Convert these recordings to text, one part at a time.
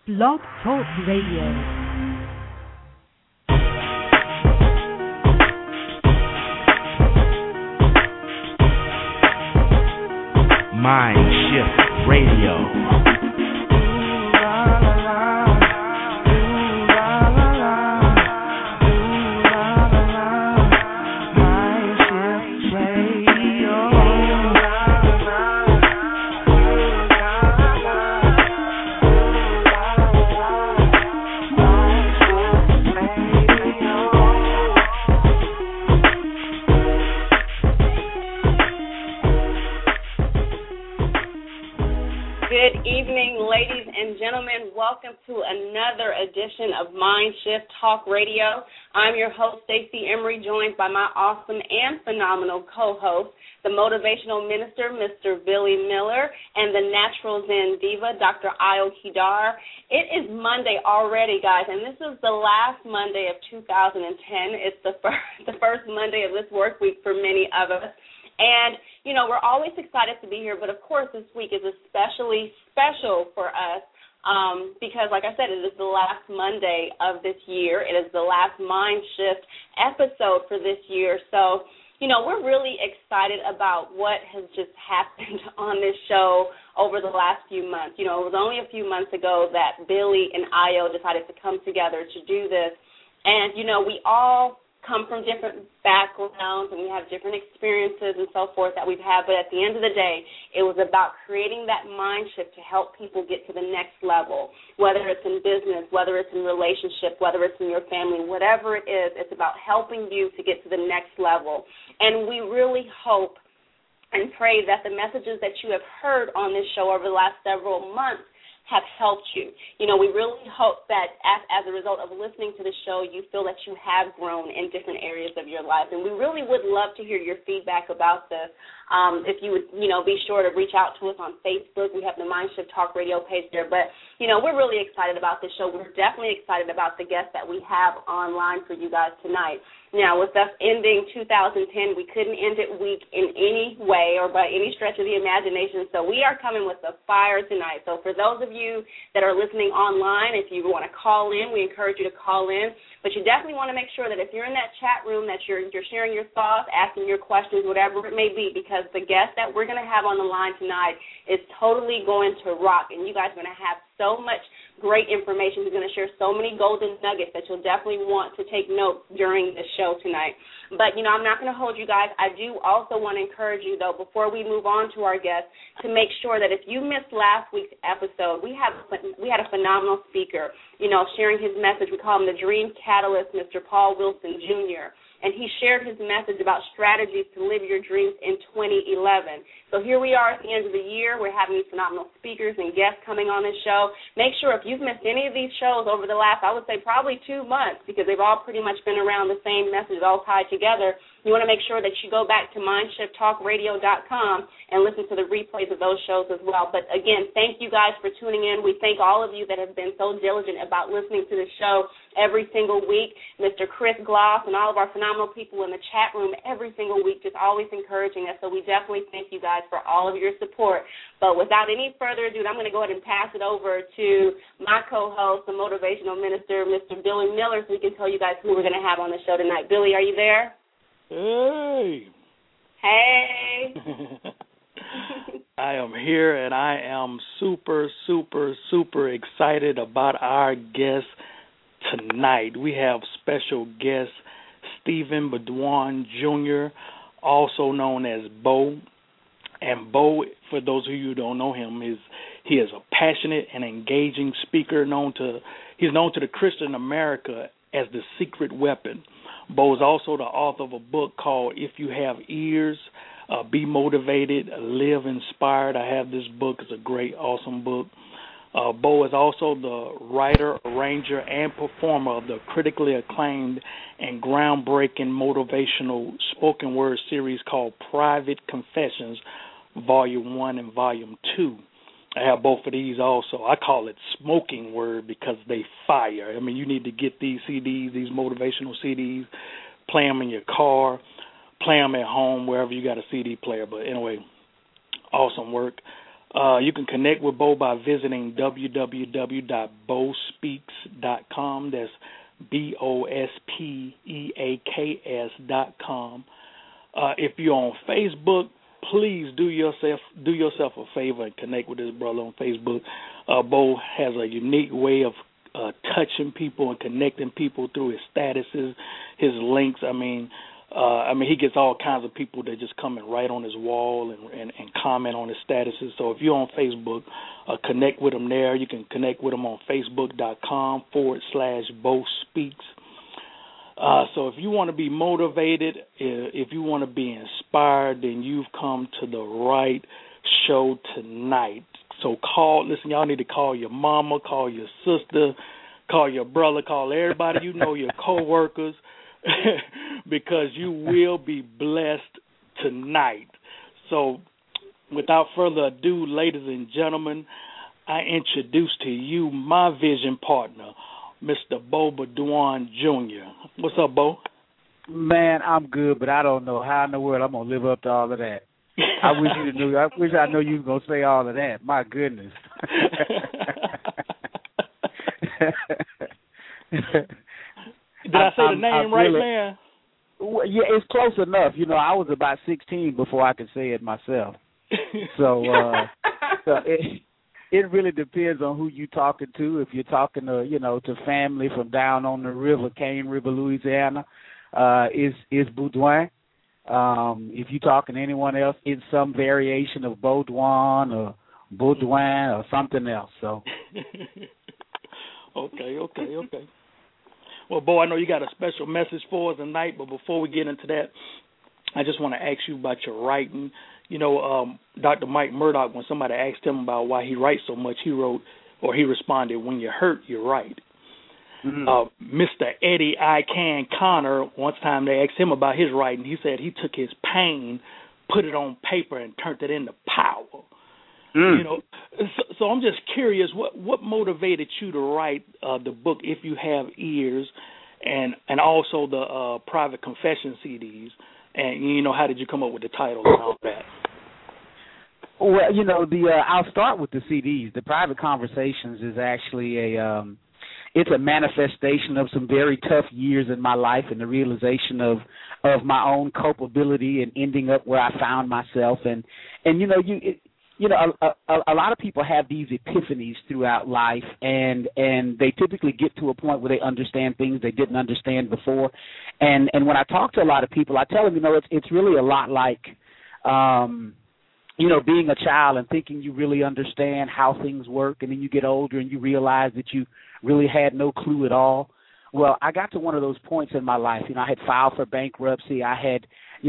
Blog Talk Radio. Mind Shift Radio. Welcome to another edition of Mind Shift Talk Radio. I'm your host, Stacey Emery, joined by my awesome and phenomenal co-host, the motivational minister, Mr. Billy Miller, and the natural Zen diva, Dr. Ayo Kidar. It is Monday already, guys, and this is the last Monday of 2010. It's the first Monday of this work week for many of us. And, you know, we're always excited to be here, but, of course, this week is especially special for us. Because, like I said, it is the last Monday of this year. It is the last Mind Shift episode for this year. So, you know, we're really excited about what has just happened on this show over the last few months. You know, it was only a few months ago that Billy and Ayo decided to come together to do this. And, you know, we all come from different backgrounds and we have different experiences and so forth that we've had, but at the end of the day, it was about creating that mind shift to help people get to the next level, whether it's in business, whether it's in relationship, whether it's in your family, whatever it is, it's about helping you to get to the next level. And we really hope and pray that the messages that you have heard on this show over the last several months have helped you. You know, we really hope that as a result of listening to the show, you feel that you have grown in different areas of your life. And we really would love to hear your feedback about this. If you would, you know, be sure to reach out to us on Facebook. We have the Mind Shift Talk Radio page there. But, you know, we're really excited about this show. We're definitely excited about the guests that we have online for you guys tonight. Now, with us ending 2010, we couldn't end it weak in any way or by any stretch of the imagination, so we are coming with the fire tonight. So for those of you that are listening online, if you want to call in, we encourage you to call in. But you definitely want to make sure that if you're in that chat room that you're sharing your thoughts, asking your questions, whatever it may be, because the guest that we're going to have on the line tonight is totally going to rock, and you guys are going to have so much great information. He's going to share so many golden nuggets that you'll definitely want to take notes during the show tonight. But, you know, I'm not going to hold you guys. I do also want to encourage you, though, before we move on to our guest, to make sure that if you missed last week's episode, we had a phenomenal speaker, you know, sharing his message. We call him the Dream Catalyst, Mr. Paul Wilson, Jr., and he shared his message about strategies to live your dreams in 2011. So here we are at the end of the year. We're having these phenomenal speakers and guests coming on this show. Make sure if you've missed any of these shows over the last, I would say probably 2 months, because they've all pretty much been around the same message all tied together, you want to make sure that you go back to MindShiftTalkRadio.com and listen to the replays of those shows as well. But, again, thank you guys for tuning in. We thank all of you that have been so diligent about listening to the show every single week. Mr. Chris Gloss and all of our phenomenal people in the chat room every single week, just always encouraging us. So we definitely thank you guys for all of your support. But without any further ado, I'm going to go ahead and pass it over to my co-host, the motivational minister, Mr. Billy Miller, so we can tell you guys who we're going to have on the show tonight. Billy, are you there? Hey. Hey. I am here, and I am super, super, super excited about our guest tonight. We have special guest Stephen Badwan Jr., also known as Bo. And Bo, for those of you who don't know him, he is a passionate and engaging speaker. He's known to the Christian America as the secret weapon. Bo is also the author of a book called If You Have Ears, Be Motivated, Live Inspired. I have this book. It's a great, awesome book. Bo is also the writer, arranger, and performer of the critically acclaimed and groundbreaking motivational spoken word series called Private Confessions, Volume 1 and Volume 2. I have both of these also. I call it smoking word because they fire. I mean, you need to get these CDs, these motivational CDs, play them in your car, play them at home, wherever you got a CD player. But anyway, awesome work. You can connect with Bo by visiting www.bospeaks.com. That's BOSPEAKS.com. If you're on Facebook, please do yourself a favor and connect with this brother on Facebook. Bo has a unique way of touching people and connecting people through his statuses, his links. I mean, he gets all kinds of people that just come and write on his wall and comment on his statuses. So if you're on Facebook, connect with him there. You can connect with him on Facebook.com/Bo Speaks. So if you want to be motivated, if you want to be inspired, then you've come to the right show tonight. So listen, y'all need to call your mama, call your sister, call your brother, call everybody you know, your coworkers, because you will be blessed tonight. So without further ado, ladies and gentlemen, I introduce to you my vision partner, Mr. Bo Badouin Jr. What's up, Bo? Man, I'm good, but I don't know how in the world I'm going to live up to all of that. I wish I know you were going to say all of that. My goodness. Did I say the name right, man? Well, yeah, it's close enough. You know, I was about 16 before I could say it myself. So it really depends on who you're talking to. If you're talking to, to family from down on the river, Cane River, Louisiana, is Badouin. If you're talking to anyone else, it's some variation of Baudouin or Badouin or something else. So. Okay. Well, Bo, I know you got a special message for us tonight, but before we get into that, I just want to ask you about your writing. Dr. Mike Murdock, when somebody asked him about why he writes so much, he responded, "When you're hurt, you write." Mm-hmm. Mr. Eddie I. Can Connor, one time they asked him about his writing, he said he took his pain, put it on paper, and turned it into power. So I'm just curious, what motivated you to write the book, If You Have Ears, and also the Private Confession CDs, and how did you come up with the title and all that? Well, I'll start with the CDs. The Private Conversations is actually it's a manifestation of some very tough years in my life and the realization of my own culpability and ending up where I found myself. And a lot of people have these epiphanies throughout life, and they typically get to a point where they understand things they didn't understand before. And when I talk to a lot of people, I tell them, it's really a lot like, being a child and thinking you really understand how things work, and then you get older and you realize that you really had no clue at all. Well, I got to one of those points in my life. I had filed for bankruptcy. I had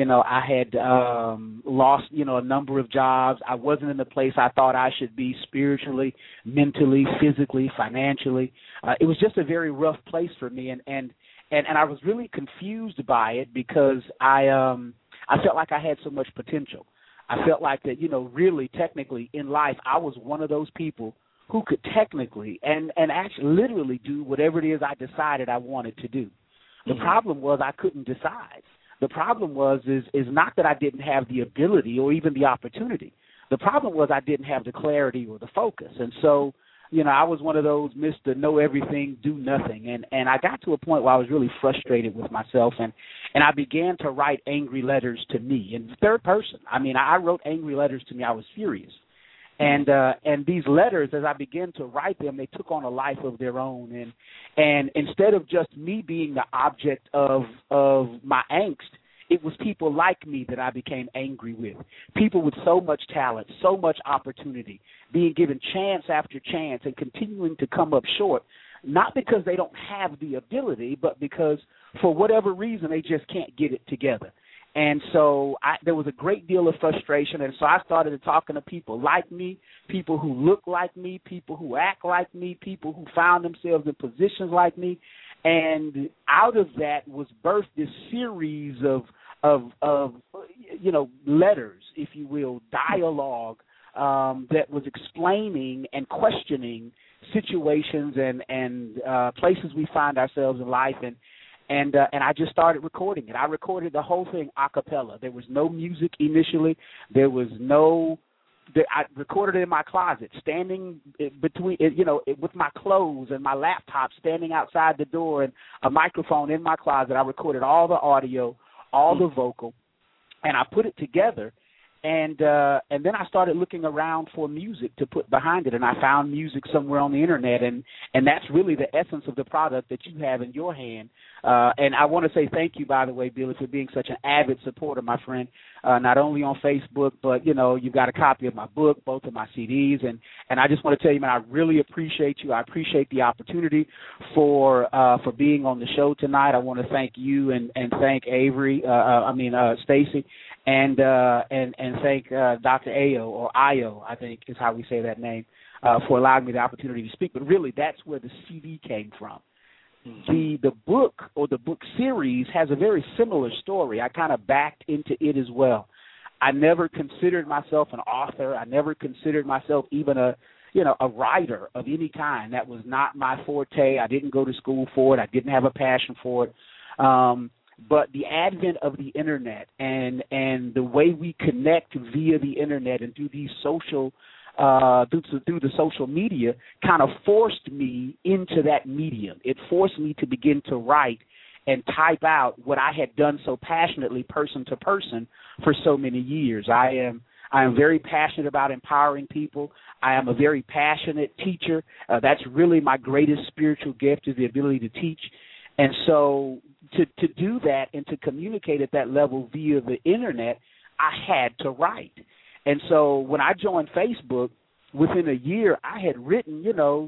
lost, a number of jobs. I wasn't in the place I thought I should be spiritually, mentally, physically, financially. It was just a very rough place for me, and I was really confused by it because I felt like I had so much potential. I felt like that, really technically in life, I was one of those people who could technically and actually literally do whatever it is I decided I wanted to do. The problem was I couldn't decide. The problem is not that I didn't have the ability or even the opportunity. The problem was I didn't have the clarity or the focus. And so, I was one of those Mr. Know Everything, Do Nothing. And I got to a point where I was really frustrated with myself, and I began to write angry letters to me in third person. I wrote angry letters to me. I was furious. And these letters, as I began to write them, they took on a life of their own. And instead of just me being the object of my angst, it was people like me that I became angry with. People with so much talent, so much opportunity, being given chance after chance and continuing to come up short, not because they don't have the ability, but because for whatever reason they just can't get it together. And so there was a great deal of frustration, and so I started talking to people like me, people who look like me, people who act like me, people who found themselves in positions like me, and out of that was birthed this series of letters, if you will, dialogue that was explaining and questioning situations and places we find ourselves in life, and I just started recording it. I recorded the whole thing a cappella. There was no music initially. There was no I recorded it in my closet, standing between, with my clothes and my laptop, standing outside the door, and a microphone in my closet. I recorded all the audio, all the vocal, and I put it together. And then I started looking around for music to put behind it, and I found music somewhere on the internet, and that's really the essence of the product that you have in your hand. And I want to say thank you, by the way, Billy, for being such an avid supporter, my friend, not only on Facebook, but, you've got a copy of my book, both of my CDs, and I just want to tell you, man, I really appreciate you. I appreciate the opportunity for being on the show tonight. I want to thank you and thank Stacy. And thank Dr. Ayo, I think is how we say that name, for allowing me the opportunity to speak. But really, that's where the CD came from. Mm-hmm. The book or the book series has a very similar story. I kind of backed into it as well. I never considered myself an author. I never considered myself even a writer of any kind. That was not my forte. I didn't go to school for it. I didn't have a passion for it. But the advent of the internet and the way we connect via the internet and through these social through the social media kind of forced me into that medium. It forced me to begin to write and type out what I had done so passionately, person to person, for so many years. I am very passionate about empowering people. I am a very passionate teacher. That's really my greatest spiritual gift, is the ability to teach. And so to do that and to communicate at that level via the internet, I had to write. And so when I joined Facebook, within a year, I had written,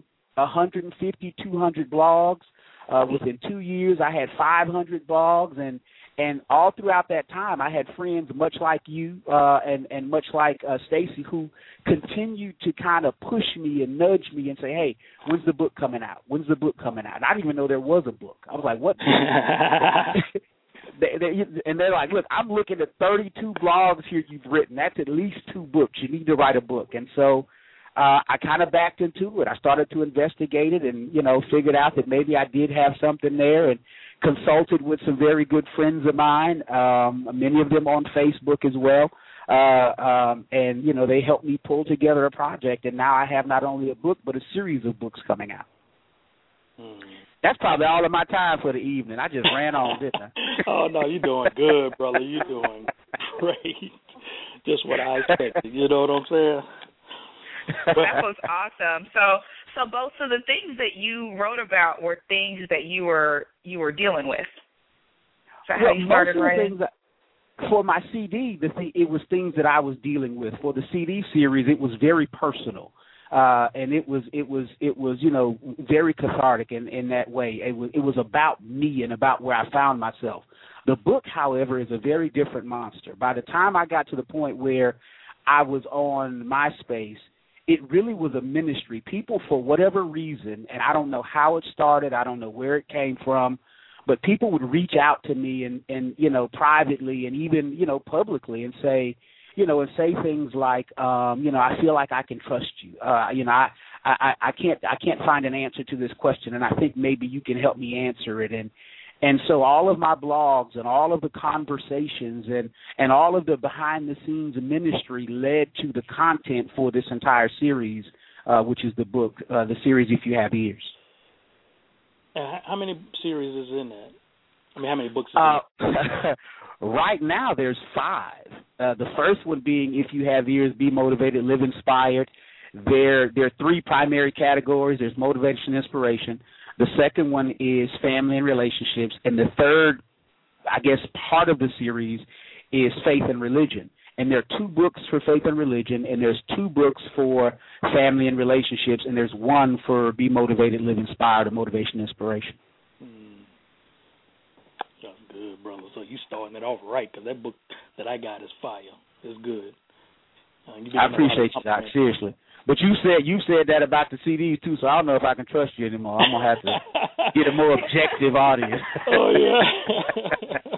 150, 200 blogs. Within 2 years, I had 500 blogs, and all throughout that time, I had friends much like you and much like Stacy, who continued to kind of push me and nudge me and say, "Hey, when's the book coming out? When's the book coming out?" And I didn't even know there was a book. I was like, "What?" And they're like, "Look, I'm looking at 32 blogs here you've written. That's at least 2 books. You need to write a book." And so I kind of backed into it. I started to investigate it and, figured out that maybe I did have something there, and consulted with some very good friends of mine, many of them on Facebook as well. And, they helped me pull together a project. And now I have not only a book, but a series of books coming out. That's probably all of my time for the evening. I just ran on, didn't I? Oh, no, you're doing good, brother. You're doing great. Just what I expected. You know what I'm saying? That was awesome. So both of the things that you wrote about were things that you were dealing with. So how you started writing? For my CD, it was things that I was dealing with. For the CD series, it was very personal, and it was very cathartic in that way. It was about me and about where I found myself. The book, however, is a very different monster. By the time I got to the point where I was on MySpace, it really was a ministry. People, for whatever reason, and I don't know how it started, I don't know where it came from, but people would reach out to me and privately and even, publicly and say, things like, I feel like I can trust you. I can't find an answer to this question, and I think maybe you can help me answer it. And so all of my blogs and all of the conversations and all of the behind-the-scenes ministry led to the content for this entire series, which is the book, the series If You Have Ears. How many series is in that? I mean, how many books is in it? Right now there's 5. The first one being If You Have Ears, Be Motivated, Live Inspired. There are 3 primary categories. There's motivation and inspiration. The second one is family and relationships. And the third, I guess, part of the series is faith and religion. And there are 2 books for faith and religion, and there's 2 books for family and relationships, and there's 1 for Be Motivated, Live Inspired, or Motivation and Inspiration. That's good, brother. So you starting it off right, because that book that I got is fire. It's good. I appreciate you, Doc, seriously. But you said that about the CDs too, so I don't know if I can trust you anymore. I'm gonna have to get a more objective audience. Oh yeah.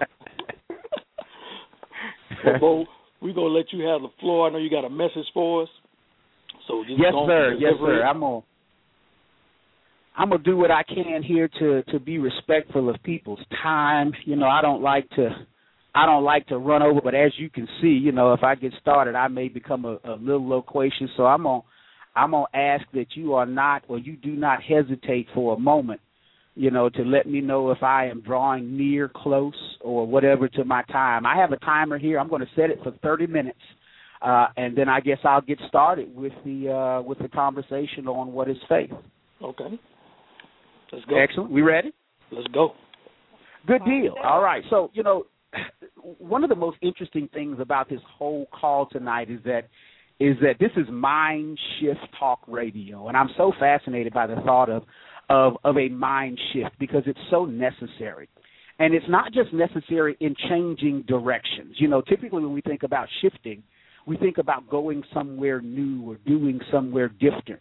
Well, Bo, we're gonna let you have the floor. I know you got a message for us. So just yes, sir. I'm gonna do what I can here to be respectful of people's time. I don't like to I don't like to run over, but as you can see, if I get started, I may become a little loquacious. So I'm gonna ask that you are not, or you do not hesitate for a moment, to let me know if I am drawing near, close, or whatever to my time. I have a timer here. I'm going to set it for 30 minutes, and then I guess I'll get started with the conversation on what is faith. Okay. Let's go. Excellent. We ready? Let's go. Good deal. All right. So, one of the most interesting things about this whole call tonight is that this is Mind Shift Talk Radio, and I'm so fascinated by the thought of a mind shift because it's so necessary. And it's not just necessary in changing directions. Typically when we think about shifting, we think about going somewhere new or doing somewhere different.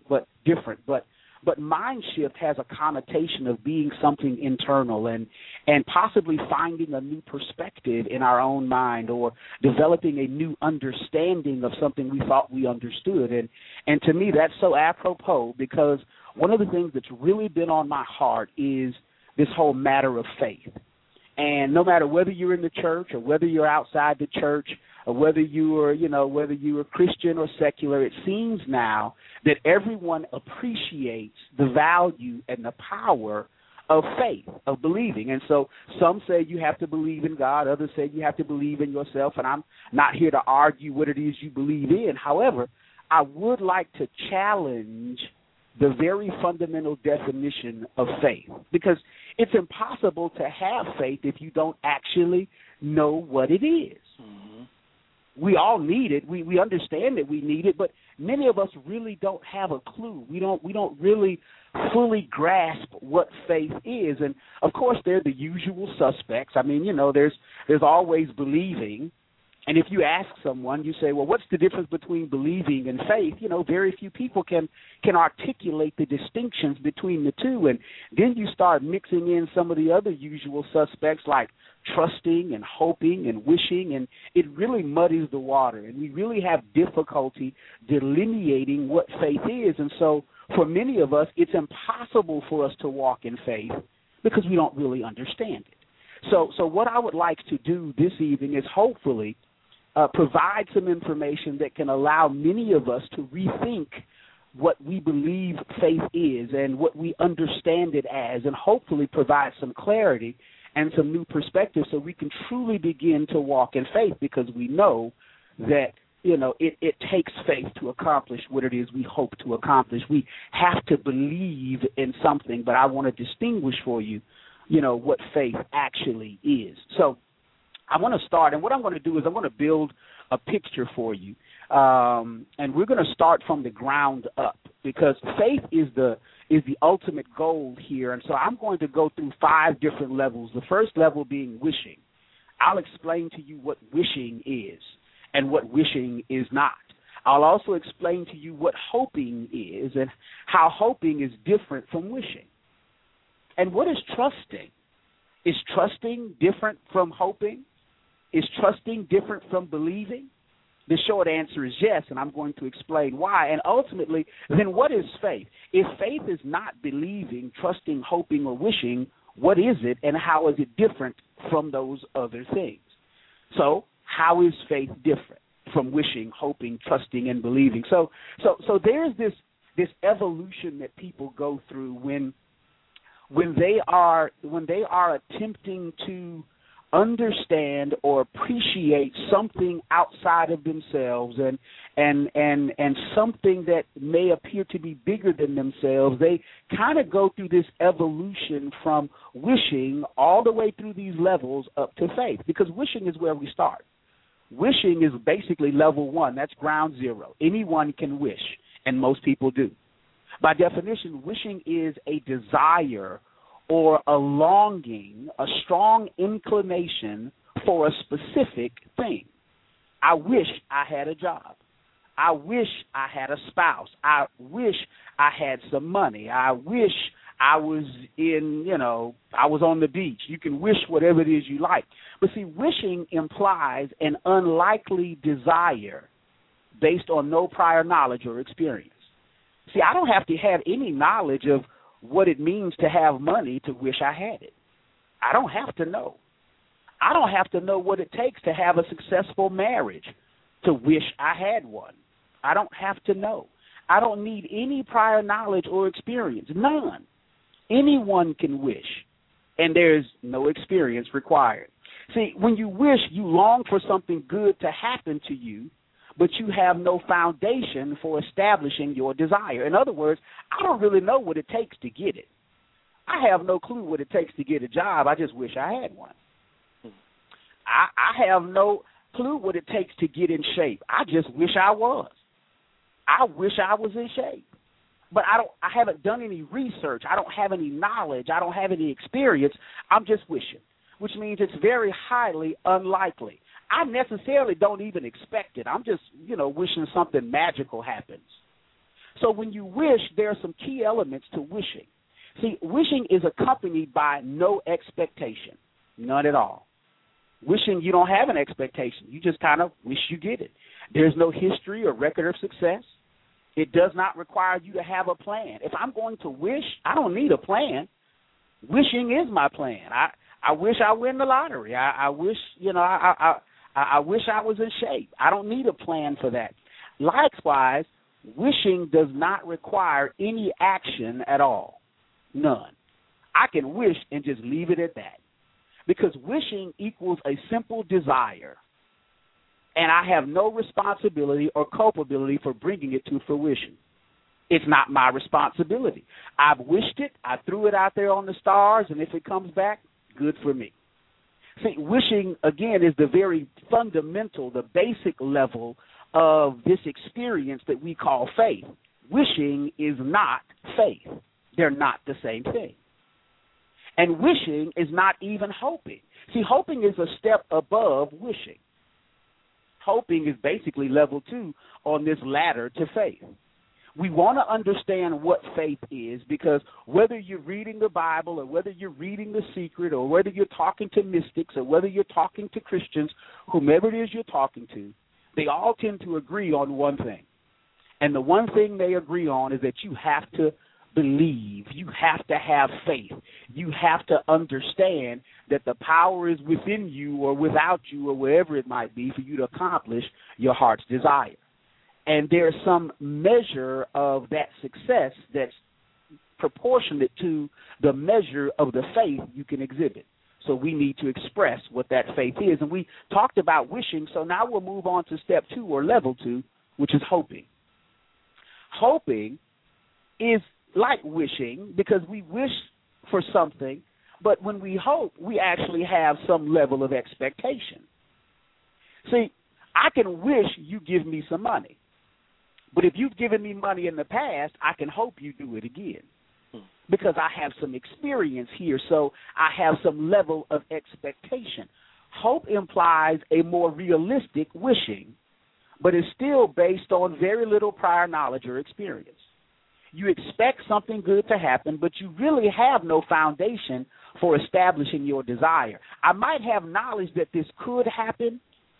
But mind shift has a connotation of being something internal and possibly finding a new perspective in our own mind or developing a new understanding of something we thought we understood. And to me, that's so apropos because one of the things that's really been on my heart is this whole matter of faith. And no matter whether you're in the church or whether you're outside the church or whether you are Christian or secular, it seems now that everyone appreciates the value and the power of faith, of believing. And so some say you have to believe in God, others say you have to believe in yourself, and I'm not here to argue what it is you believe in. However, I would like to challenge the very fundamental definition of faith, because it's impossible to have faith if you don't actually know what it is. Mm-hmm. We all need it. We understand that we need it, but many of us really don't have a clue. We don't really fully grasp what faith is. And of course, there are the usual suspects. I mean, there's always believing. And if you ask someone, you say, well, what's the difference between believing and faith? Very few people can articulate the distinctions between the two. And then you start mixing in some of the other usual suspects like trusting and hoping and wishing, and it really muddies the water. And we really have difficulty delineating what faith is. And so for many of us, it's impossible for us to walk in faith because we don't really understand it. So what I would like to do this evening is hopefully provide some information that can allow many of us to rethink what we believe faith is and what we understand it as, and hopefully provide some clarity and some new perspective so we can truly begin to walk in faith, because we know that it takes faith to accomplish what it is we hope to accomplish. We have to believe in something, but I want to distinguish for you what faith actually is. So I want to start, and what I'm going to do is I'm going to build a picture for you, and we're going to start from the ground up, because faith is the ultimate goal here. And so I'm going to go through 5 different levels. The first level being wishing. I'll explain to you what wishing is and what wishing is not. I'll also explain to you what hoping is and how hoping is different from wishing. And what is trusting? Is trusting different from hoping? Is trusting different from believing? The short answer is yes, and I'm going to explain why. And ultimately, then what is faith? If faith is not believing, trusting, hoping, or wishing, what is it, and how is it different from those other things? So how is faith different from wishing, hoping, trusting, and believing? So there's this evolution that people go through when they are attempting to understand or appreciate something outside of themselves and something that may appear to be bigger than themselves. They kind of go through this evolution from wishing all the way through these levels up to faith, because wishing is where we start. Wishing is basically level 1. That's ground zero. Anyone can wish, and most people do. By definition, wishing is a desire or a longing, a strong inclination for a specific thing. I wish I had a job. I wish I had a spouse. I wish I had some money. I wish I was I was on the beach. You can wish whatever it is you like. But see, wishing implies an unlikely desire based on no prior knowledge or experience. See, I don't have to have any knowledge of what it means to have money to wish I had it. I don't have to know. I don't have to know what it takes to have a successful marriage to wish I had one. I don't have to know. I don't need any prior knowledge or experience, none. Anyone can wish, and there's no experience required. See, when you wish, you long for something good to happen to you, but you have no foundation for establishing your desire. In other words, I don't really know what it takes to get it. I have no clue what it takes to get a job. I just wish I had one. I have no clue what it takes to get in shape. I just wish I was. I wish I was in shape. But I haven't done any research. I don't have any knowledge. I don't have any experience. I'm just wishing, which means it's very highly unlikely. I necessarily don't even expect it. I'm just, wishing something magical happens. So when you wish, there are some key elements to wishing. See, wishing is accompanied by no expectation, none at all. Wishing, you don't have an expectation. You just kind of wish you get it. There's no history or record of success. It does not require you to have a plan. If I'm going to wish, I don't need a plan. Wishing is my plan. I wish I win the lottery. I wish, I wish I was in shape. I don't need a plan for that. Likewise, wishing does not require any action at all. None. I can wish and just leave it at that. Because wishing equals a simple desire, and I have no responsibility or culpability for bringing it to fruition. It's not my responsibility. I've wished it, I threw it out there on the stars, and if it comes back, good for me. See, wishing, again, is the very fundamental, the basic level of this experience that we call faith. Wishing is not faith. They're not the same thing. And wishing is not even hoping. See, hoping is a step above wishing. Hoping is basically level 2 on this ladder to faith. We want to understand what faith is because whether you're reading the Bible or whether you're reading The Secret or whether you're talking to mystics or whether you're talking to Christians, whomever it is you're talking to, they all tend to agree on one thing. And the one thing they agree on is that you have to believe. You have to have faith. You have to understand that the power is within you or without you or wherever it might be for you to accomplish your heart's desire. And there's some measure of that success that's proportionate to the measure of the faith you can exhibit. So we need to express what that faith is. And we talked about wishing, so now we'll move on to step 2 or level 2, which is hoping. Hoping is like wishing because we wish for something, but when we hope, we actually have some level of expectation. See, I can wish you give me some money, but if you've given me money in the past, I can hope you do it again because I have some experience here, so I have some level of expectation. Hope implies a more realistic wishing, but is still based on very little prior knowledge or experience. You expect something good to happen, but you really have no foundation for establishing your desire. I might have knowledge that this could happen,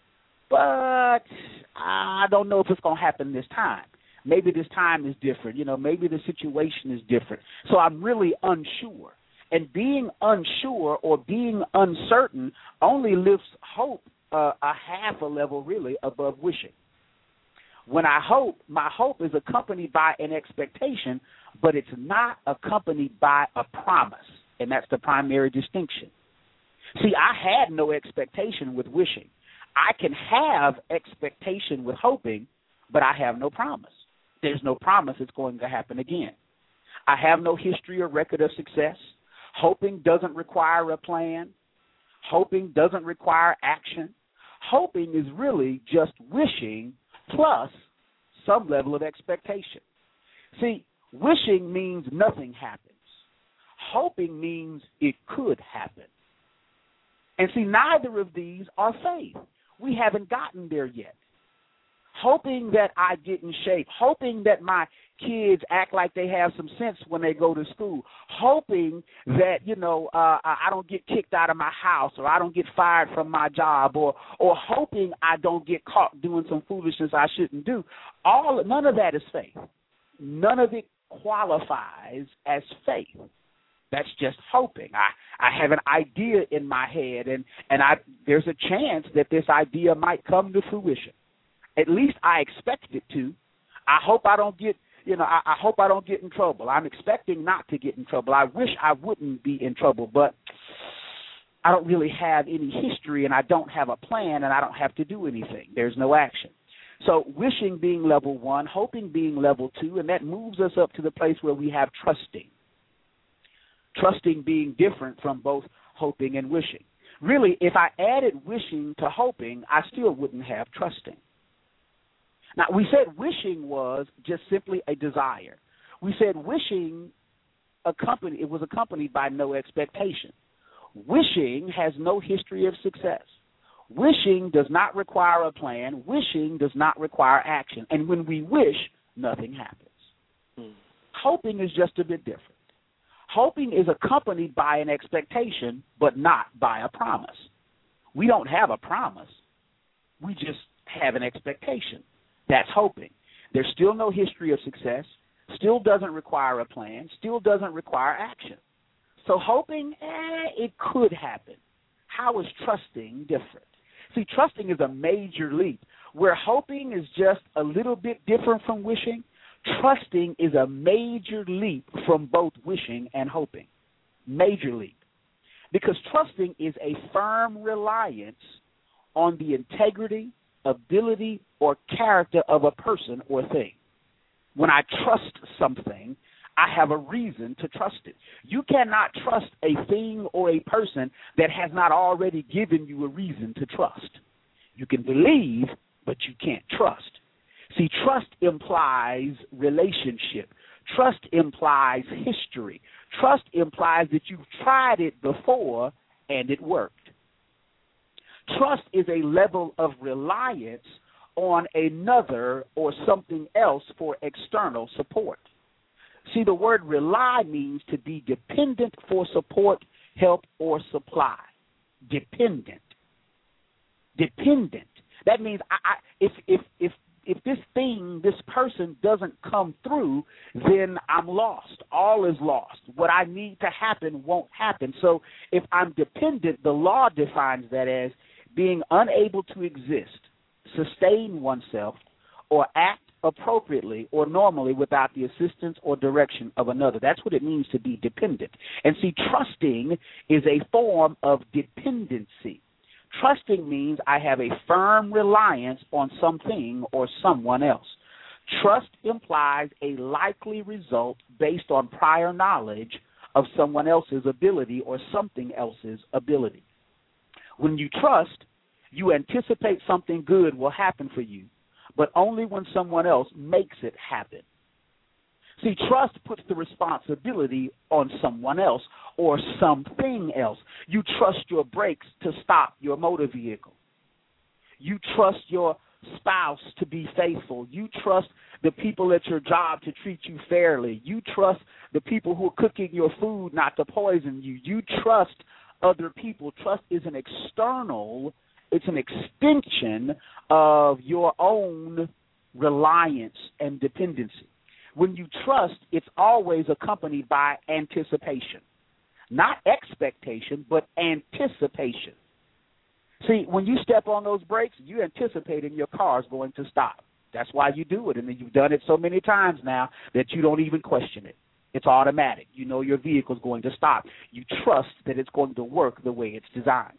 but I don't know if it's going to happen this time. Maybe this time is different. Maybe the situation is different. So I'm really unsure. And being unsure or being uncertain only lifts hope a half a level really above wishing. When I hope, my hope is accompanied by an expectation, but it's not accompanied by a promise, and that's the primary distinction. See, I had no expectation with wishing. I can have expectation with hoping, but I have no promise. There's no promise it's going to happen again. I have no history or record of success. Hoping doesn't require a plan. Hoping doesn't require action. Hoping is really just wishing plus some level of expectation. See, wishing means nothing happens. Hoping means it could happen. And see, neither of these are faith. We haven't gotten there yet. Hoping that I get in shape, hoping that my kids act like they have some sense when they go to school, hoping that, I don't get kicked out of my house or I don't get fired from my job or hoping I don't get caught doing some foolishness I shouldn't do. None of that is faith. None of it qualifies as faith That's just hoping. I have an idea in my head, and there's a chance that this idea might come to fruition. At least I expect it to. I hope I don't get, I hope I don't get in trouble. I'm expecting not to get in trouble. I wish I wouldn't be in trouble, but I don't really have any history, and I don't have a plan, and I don't have to do anything. There's no action. So wishing being level 1, hoping being level 2, and that moves us up to the place where we have trusting. Trusting being different from both hoping and wishing. Really, if I added wishing to hoping, I still wouldn't have trusting. Now, we said wishing was just simply a desire. We said wishing it was accompanied by no expectation. Wishing has no history of success. Wishing does not require a plan. Wishing does not require action. And when we wish, nothing happens. Hoping is just a bit different. Hoping is accompanied by an expectation, but not by a promise. We don't have a promise. We just have an expectation. That's hoping. There's still no history of success, still doesn't require a plan, still doesn't require action. So hoping, it could happen. How is trusting different? See, trusting is a major leap. Where hoping is just a little bit different from wishing, trusting is a major leap from both wishing and hoping. Major leap. Because trusting is a firm reliance on the integrity, ability, or character of a person or thing. When I trust something, I have a reason to trust it. You cannot trust a thing or a person that has not already given you a reason to trust. You can believe, but you can't trust. See, trust implies relationship. Trust implies history. Trust implies that you've tried it before and it worked. Trust is a level of reliance on another or something else for external support. See, the word rely means to be dependent for support, help, or supply. Dependent. Dependent. That means if this thing, this person doesn't come through, then I'm lost. All is lost. What I need to happen won't happen. So if I'm dependent, the law defines that as being unable to exist, sustain oneself, or act appropriately or normally without the assistance or direction of another. That's what it means to be dependent. And see, trusting is a form of dependency. Trusting means I have a firm reliance on something or someone else. Trust implies a likely result based on prior knowledge of someone else's ability or something else's ability. When you trust, you anticipate something good will happen for you, but only when someone else makes it happen. See, trust puts the responsibility on someone else or something else. You trust your brakes to stop your motor vehicle. You trust your spouse to be faithful. You trust the people at your job to treat you fairly. You trust the people who are cooking your food not to poison you. You trust other people. Trust is an external, it's an extension of your own reliance and dependency. When you trust, it's always accompanied by anticipation. Not expectation, but anticipation. See, when you step on those brakes, you anticipating your car's going to stop. That's why you do it, and you've done it so many times now that you don't even question it. It's automatic. You know your vehicle's going to stop. You trust that it's going to work the way it's designed.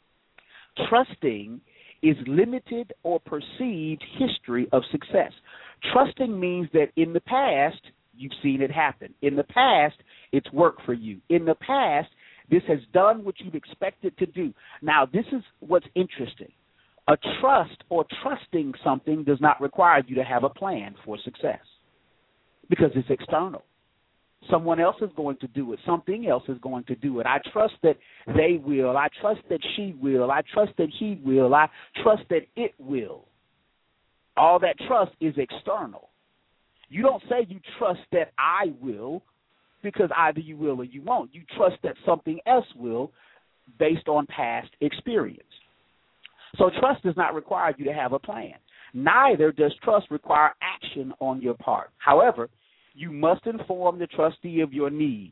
Trusting is limited or perceived history of success. Trusting means that in the past, you've seen it happen. In the past, it's worked for you. In the past, this has done what you've expected to do. Now, this is what's interesting. A trust or trusting something does not require you to have a plan for success because it's external. Someone else is going to do it. Something else is going to do it. I trust that they will. I trust that she will. I trust that he will. I trust that it will. All that trust is external. You don't say you trust that I will because either you will or you won't. You trust that something else will based on past experience. So trust does not require you to have a plan. Neither does trust require action on your part. However, you must inform the trustee of your need.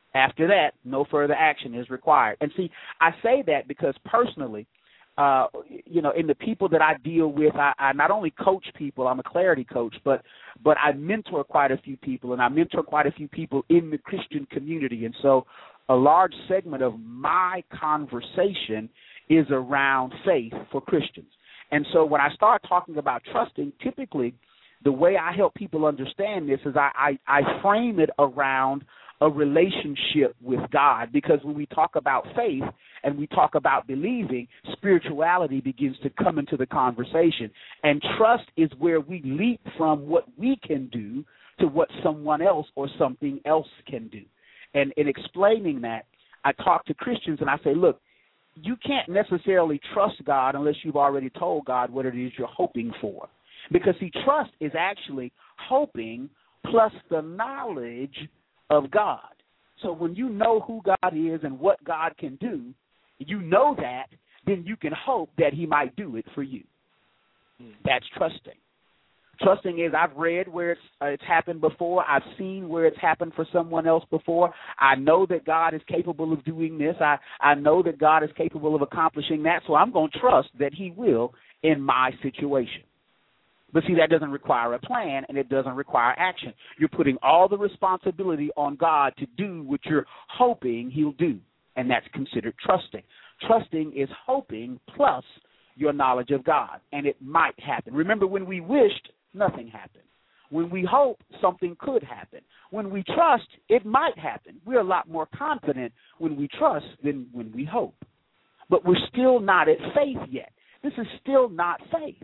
After that, no further action is required. And see, I say that because personally, in the people that I deal with, I not only coach people, I'm a clarity coach, but I mentor quite a few people, and I mentor quite a few people in the Christian community. And so a large segment of my conversation is around faith for Christians. And so when I start talking about trusting, typically the way I help people understand this is I frame it around a relationship with God, because when we talk about faith and we talk about believing, spirituality begins to come into the conversation. And trust is where we leap from what we can do to what someone else or something else can do. And in explaining that, I talk to Christians and I say, look, you can't necessarily trust God unless you've already told God what it is you're hoping for. Because, see, trust is actually hoping plus the knowledge of God. So when you know who God is and what God can do, you know that, then you can hope that he might do it for you. That's trusting. Trusting is I've read where it's happened before. I've seen where it's happened for someone else before. I know that God is capable of doing this. I know that God is capable of accomplishing that, so I'm going to trust that he will in my situation. But see, that doesn't require a plan, and it doesn't require action. You're putting all the responsibility on God to do what you're hoping he'll do, and that's considered trusting. Trusting is hoping plus your knowledge of God, and it might happen. Remember, when we wished, nothing happened. When we hope, something could happen. When we trust, it might happen. We're a lot more confident when we trust than when we hope. But we're still not at faith yet. This is still not faith.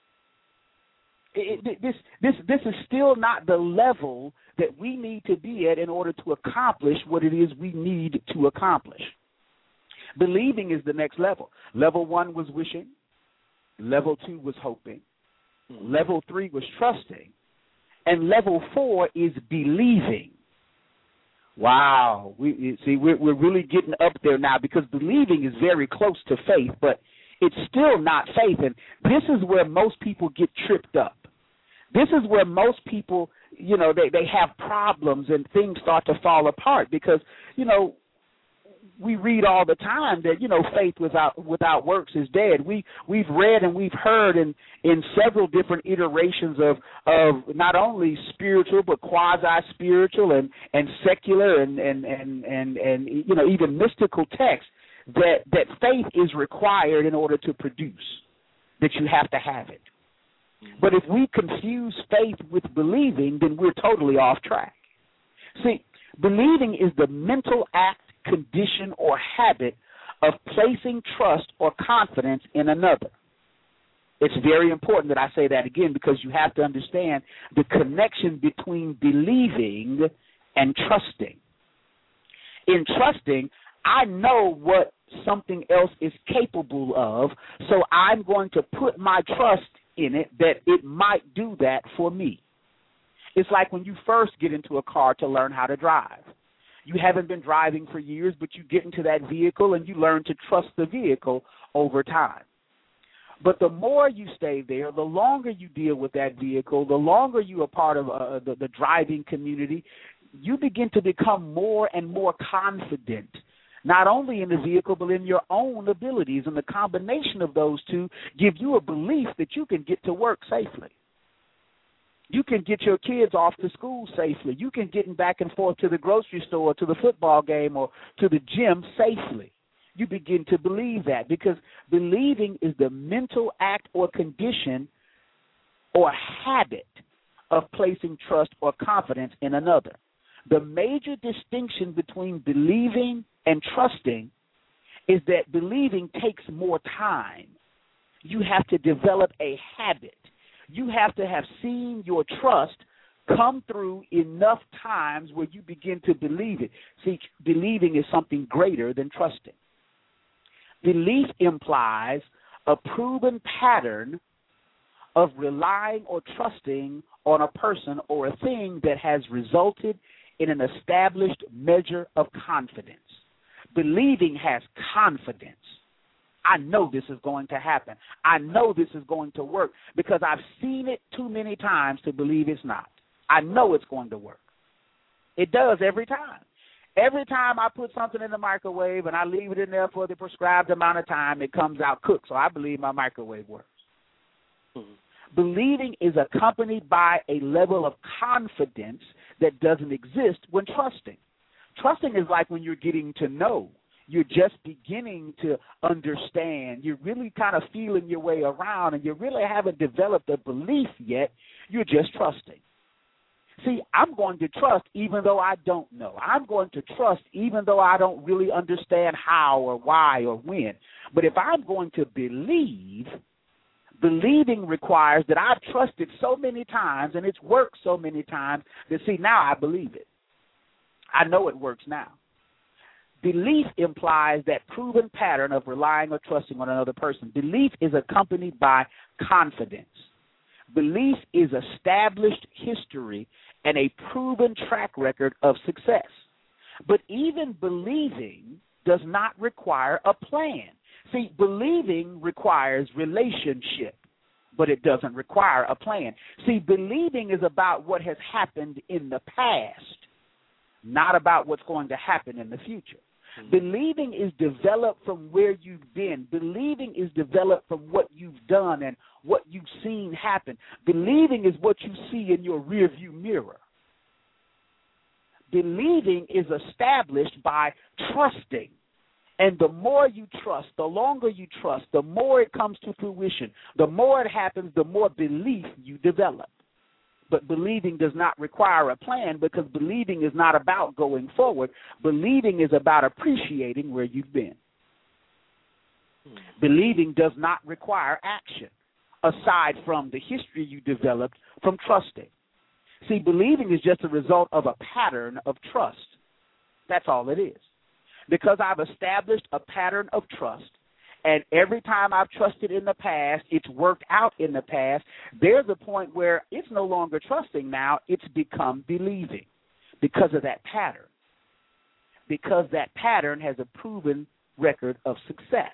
This is still not the level that we need to be at in order to accomplish what it is we need to accomplish. Believing is the next level. Level 1 was wishing. Level 2 was hoping. Level 3 was trusting. And level 4 is believing. Wow. We're really getting up there now, because believing is very close to faith, but it's still not faith. And this is where most people get tripped up. This is where most people, they have problems and things start to fall apart, because, we read all the time that, faith without works is dead. We've read and we've heard in several different iterations of not only spiritual but quasi-spiritual and secular and even mystical texts that faith is required in order to produce, that you have to have it. But if we confuse faith with believing, then we're totally off track. See, believing is the mental act, condition, or habit of placing trust or confidence in another. It's very important that I say that again, because you have to understand the connection between believing and trusting. In trusting, I know what something else is capable of, so I'm going to put my trust in it that it might do that for me. It's like when you first get into a car to learn how to drive. You haven't been driving for years, but you get into that vehicle and you learn to trust the vehicle over time. But the more you stay there, the longer you deal with that vehicle, the longer you are part of the driving community, you begin to become more and more confident, not only in the vehicle but in your own abilities. And the combination of those two give you a belief that you can get to work safely. You can get your kids off to school safely. You can get them back and forth to the grocery store, to the football game, or to the gym safely. You begin to believe that, because believing is the mental act or condition or habit of placing trust or confidence in another. The major distinction between believing and trusting is that believing takes more time. You have to develop a habit. You have to have seen your trust come through enough times where you begin to believe it. See, believing is something greater than trusting. Belief implies a proven pattern of relying or trusting on a person or a thing that has resulted in an established measure of confidence. Believing has confidence. I know this is going to happen. I know this is going to work because I've seen it too many times to believe it's not. I know it's going to work. It does every time. Every time I put something in the microwave and I leave it in there for the prescribed amount of time, it comes out cooked. So I believe my microwave works. Believing is accompanied by a level of confidence that doesn't exist when trusting. Trusting is like when you're getting to know. You're just beginning to understand. You're really kind of feeling your way around, and you really haven't developed a belief yet. You're just trusting. See, I'm going to trust even though I don't know. I'm going to trust even though I don't really understand how or why or when. But if I'm going to believe, believing requires that I've trusted so many times and it's worked so many times that, see, now I believe it. I know it works now. Belief implies that proven pattern of relying or trusting on another person. Belief is accompanied by confidence. Belief is established history and a proven track record of success. But even believing does not require a plan. See, believing requires relationship, but it doesn't require a plan. See, believing is about what has happened in the past, not about what's going to happen in the future. Believing is developed from where you've been. Believing is developed from what you've done and what you've seen happen. Believing is what you see in your rearview mirror. Believing is established by trusting. And the more you trust, the longer you trust, the more it comes to fruition. The more it happens, the more belief you develop. But believing does not require a plan, because believing is not about going forward. Believing is about appreciating where you've been. Believing does not require action, aside from the history you developed from trusting. See, believing is just a result of a pattern of trust. That's all it is. Because I've established a pattern of trust, and every time I've trusted in the past, it's worked out in the past, there's a point where it's no longer trusting now, it's become believing because of that pattern. Because that pattern has a proven record of success.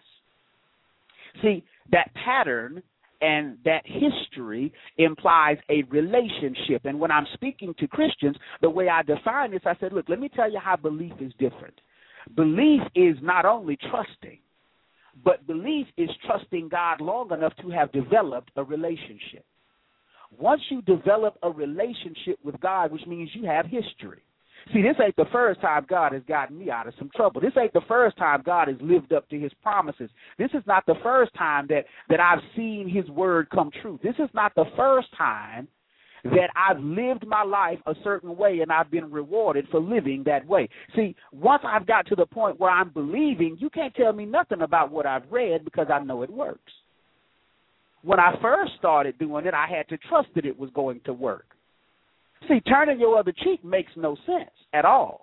See, that pattern and that history implies a relationship. And when I'm speaking to Christians, the way I define this, I said, look, let me tell you how belief is different. Belief is not only trusting, but belief is trusting God long enough to have developed a relationship. Once you develop a relationship with God, which means you have history. See, this ain't the first time God has gotten me out of some trouble. This ain't the first time God has lived up to his promises. This is not the first time that I've seen his word come true. This is not the first time that I've lived my life a certain way and I've been rewarded for living that way. See, once I've got to the point where I'm believing, you can't tell me nothing about what I've read, because I know it works. When I first started doing it, I had to trust that it was going to work. See, turning your other cheek makes no sense at all.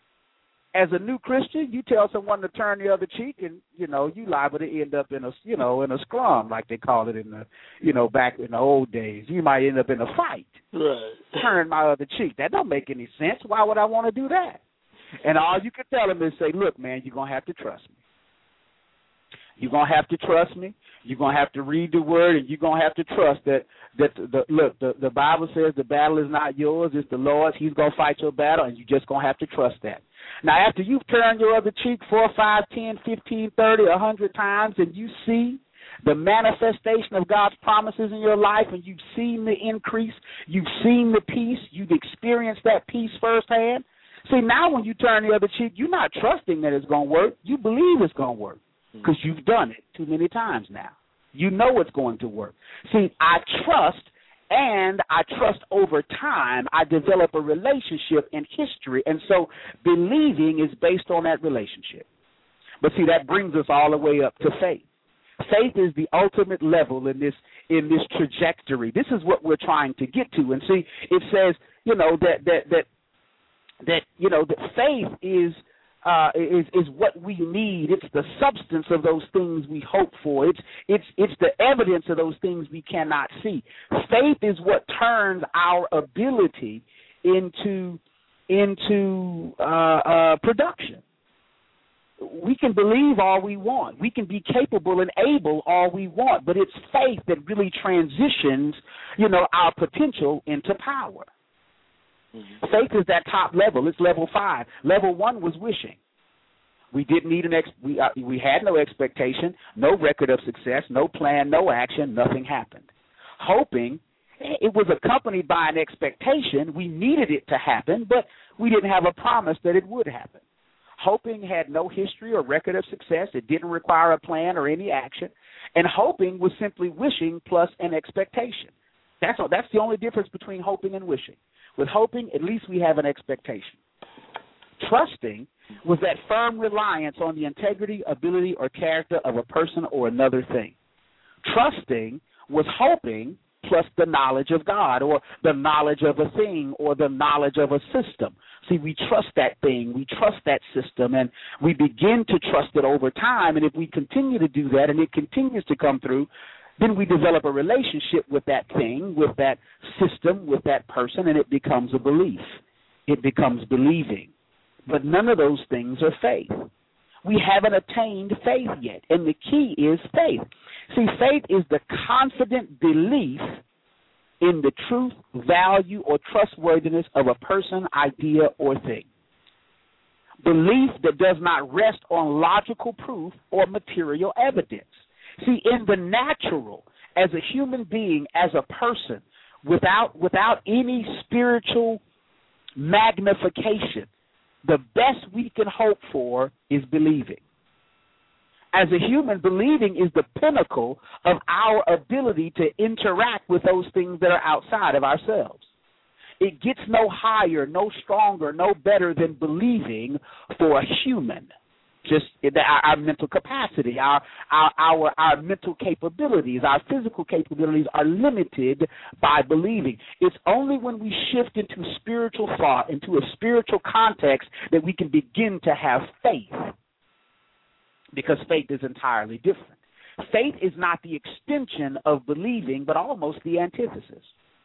As a new Christian, you tell someone to turn the other cheek, and you liable to end up in a scrum, like they call it in the back in the old days. You might end up in a fight. Right. Turn my other cheek. That don't make any sense. Why would I want to do that? And all you can tell them is say, look, man, you're gonna have to trust me. You're going to have to trust me. You're going to have to read the word, and you're going to have to trust that the Bible says the battle is not yours, it's the Lord's. He's going to fight your battle, and you're just going to have to trust that. Now, after you've turned your other cheek 4, 5, 10, 15, 30, 100 times, and you see the manifestation of God's promises in your life, and you've seen the increase, you've seen the peace, you've experienced that peace firsthand. See, now when you turn the other cheek, you're not trusting that it's going to work. You believe it's going to work, because you've done it too many times now. You know it's going to work. See, I trust, and I trust over time. I develop a relationship in history, and so believing is based on that relationship. But see, that brings us all the way up to faith. Faith is the ultimate level in this trajectory. This is what we're trying to get to. And see, it says, that faith is what we need. It's the substance of those things we hope for. It's the evidence of those things we cannot see. Faith is what turns our ability into production. We can believe all we want. We can be capable and able all we want, but it's faith that really transitions, our potential into power. Mm-hmm. Faith is that top level. It's level 5. Level 1 was wishing. We didn't need we had no expectation, no record of success, no plan, no action, nothing happened. Hoping, it was accompanied by an expectation. We needed it to happen, but we didn't have a promise that it would happen. Hoping had no history or record of success. It didn't require a plan or any action. And hoping was simply wishing plus an expectation. That's the only difference between hoping and wishing. With hoping, at least we have an expectation. Trusting was that firm reliance on the integrity, ability, or character of a person or another thing. Trusting was hoping plus the knowledge of God or the knowledge of a thing or the knowledge of a system. See, we trust that thing, we trust that system, and we begin to trust it over time. And if we continue to do that and it continues to come through, then we develop a relationship with that thing, with that system, with that person, and it becomes a belief. It becomes believing. But none of those things are faith. We haven't attained faith yet, and the key is faith. See, faith is the confident belief in the truth, value, or trustworthiness of a person, idea, or thing. Belief that does not rest on logical proof or material evidence. See, in the natural, as a human being, as a person, without any spiritual magnification, the best we can hope for is believing. As a human, believing is the pinnacle of our ability to interact with those things that are outside of ourselves. It gets no higher, no stronger, no better than believing for a human. Just our mental capacity, our mental capabilities, our physical capabilities are limited by believing. It's only when we shift into spiritual thought, into a spiritual context, that we can begin to have faith, because faith is entirely different. Faith is not the extension of believing, but almost the antithesis.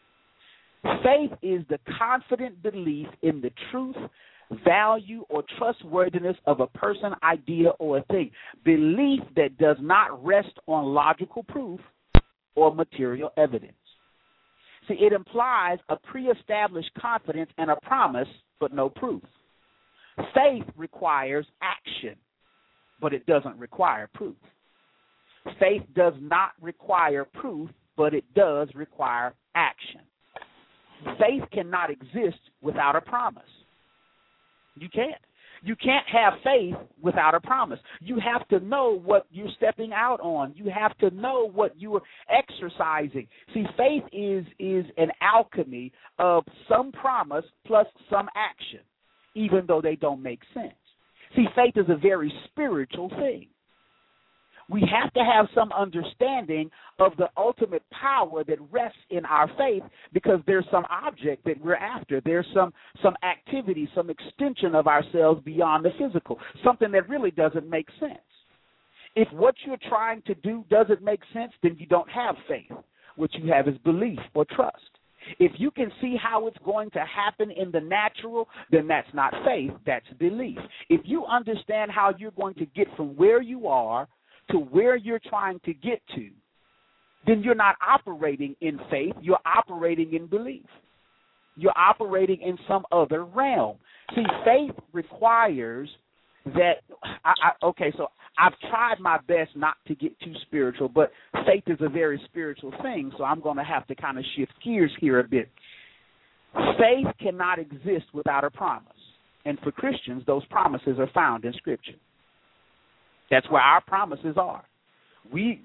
Faith is the confident belief in the truth, value, or trustworthiness of a person, idea, or a thing. Belief that does not rest on logical proof or material evidence. See, it implies a pre-established confidence and a promise, but no proof. Faith requires action, but it doesn't require proof. Faith does not require proof, but it does require action. Faith cannot exist without a promise. You can't. You can't have faith without a promise. You have to know what you're stepping out on. You have to know what you are exercising. See, faith is an alchemy of some promise plus some action, even though they don't make sense. See, faith is a very spiritual thing. We have to have some understanding of the ultimate power that rests in our faith, because there's some object that we're after. There's some activity, some extension of ourselves beyond the physical, something that really doesn't make sense. If what you're trying to do doesn't make sense, then you don't have faith. What you have is belief or trust. If you can see how it's going to happen in the natural, then that's not faith, that's belief. If you understand how you're going to get from where you are to where you're trying to get to, then you're not operating in faith, you're operating in belief. You're operating in some other realm. See, faith requires that, so I've tried my best not to get too spiritual, but faith is a very spiritual thing, so I'm going to have to kind of shift gears here a bit. Faith cannot exist without a promise. And for Christians, those promises are found in Scripture. That's where our promises are. We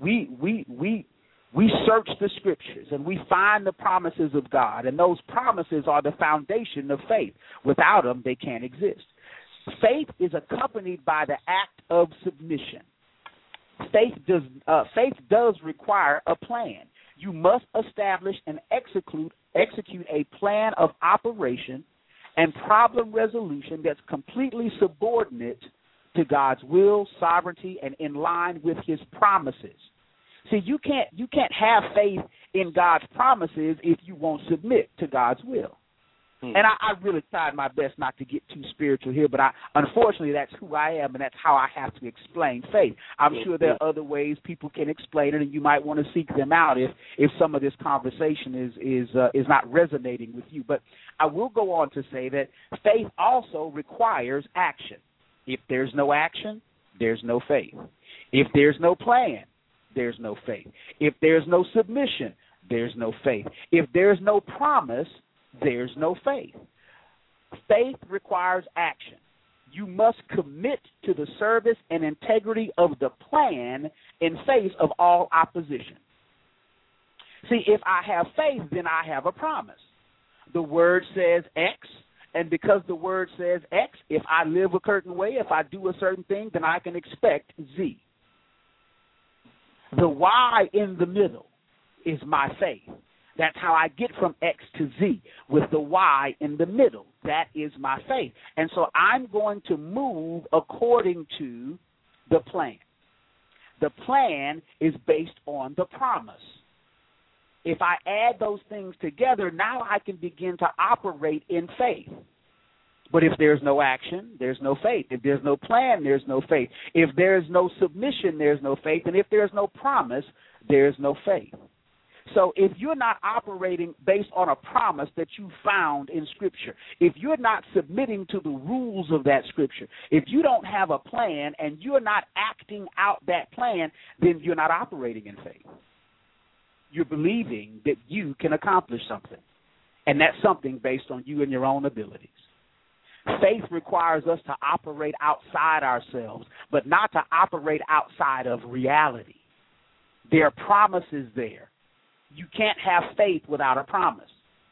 search the Scriptures and we find the promises of God, and those promises are the foundation of faith. Without them, they can't exist. Faith is accompanied by the act of submission. Faith does require a plan. You must establish and execute a plan of operation and problem resolution that's completely subordinate to God's will, sovereignty, and in line with His promises. See, you can't have faith in God's promises if you won't submit to God's will. And I really tried my best not to get too spiritual here, but unfortunately that's who I am, and that's how I have to explain faith. I'm sure there are other ways people can explain it, and you might want to seek them out if some of this conversation is not resonating with you. But I will go on to say that faith also requires action. If there's no action, there's no faith. If there's no plan, there's no faith. If there's no submission, there's no faith. If there's no promise, there's no faith. Faith requires action. You must commit to the service and integrity of the plan in face of all opposition. See, if I have faith, then I have a promise. The word says X, and because the word says X, if I live a certain way, if I do a certain thing, then I can expect Z. The Y in the middle is my faith. That's how I get from X to Z, with the Y in the middle. That is my faith. And so I'm going to move according to the plan. The plan is based on the promise. If I add those things together, now I can begin to operate in faith. But if there's no action, there's no faith. If there's no plan, there's no faith. If there's no submission, there's no faith. And if there's no promise, there's no faith. So if you're not operating based on a promise that you found in Scripture, if you're not submitting to the rules of that Scripture, if you don't have a plan and you're not acting out that plan, then you're not operating in faith. You're believing that you can accomplish something, and that's something based on you and your own abilities. Faith requires us to operate outside ourselves, but not to operate outside of reality. There are promises there. You can't have faith without a promise.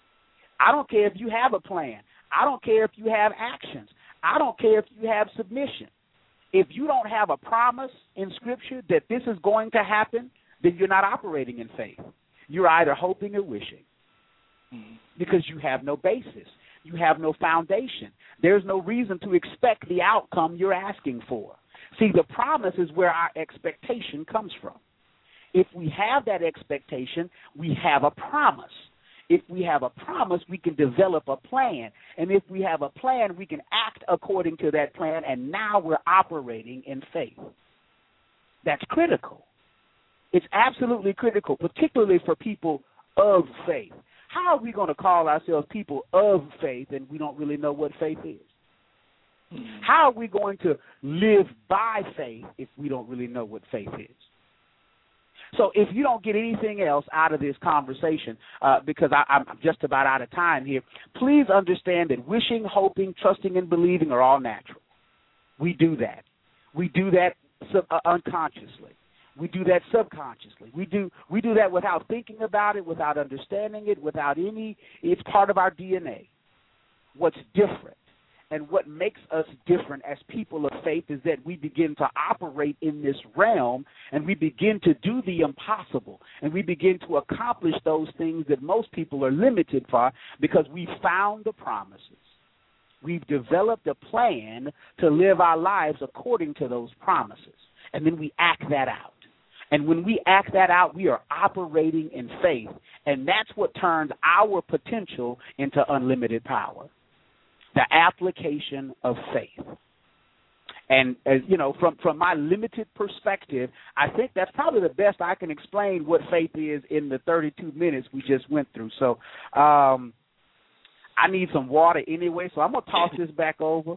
I don't care if you have a plan. I don't care if you have actions. I don't care if you have submission. If you don't have a promise in Scripture that this is going to happen, then you're not operating in faith. You're either hoping or wishing because you have no basis. You have no foundation. There's no reason to expect the outcome you're asking for. See, the promise is where our expectation comes from. If we have that expectation, we have a promise. If we have a promise, we can develop a plan. And if we have a plan, we can act according to that plan, and now we're operating in faith. That's critical. It's absolutely critical, particularly for people of faith. How are we going to call ourselves people of faith and we don't really know what faith is? How are we going to live by faith if we don't really know what faith is? So if you don't get anything else out of this conversation, because I'm just about out of time here, please understand that wishing, hoping, trusting, and believing are all natural. We do that. We do that unconsciously. We do that subconsciously. We do that without thinking about it, without understanding it, without any. It's part of our DNA. What's different and what makes us different as people of faith is that we begin to operate in this realm and we begin to do the impossible and we begin to accomplish those things that most people are limited for because we found the promises. We've developed a plan to live our lives according to those promises, and then we act that out. And when we act that out, we are operating in faith, and that's what turns our potential into unlimited power. The application of faith. And, from my limited perspective, I think that's probably the best I can explain what faith is in the 32 minutes we just went through. So I need some water anyway, so I'm going to toss this back over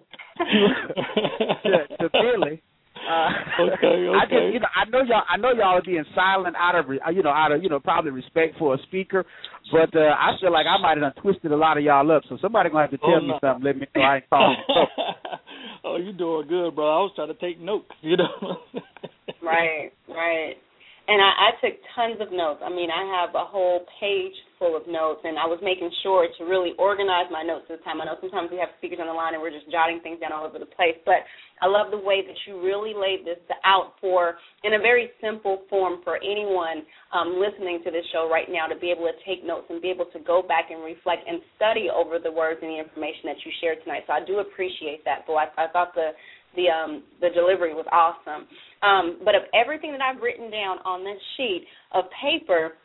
to Billy. Okay. I know y'all are being silent out of probably respect for a speaker, but I feel like I might have twisted a lot of y'all up. So somebody gonna have to tell me something. Let me know I ain't talking. Oh, you doing good, bro. I was trying to take notes. Right. And I took tons of notes. I mean, I have a whole page full of notes, and I was making sure to really organize my notes this time. I know sometimes we have speakers on the line and we're just jotting things down all over the place, but I love the way that you really laid this out in a very simple form for anyone listening to this show right now to be able to take notes and be able to go back and reflect and study over the words and the information that you shared tonight. So I do appreciate that. So I thought the delivery was awesome. But of everything that I've written down on this sheet of paper,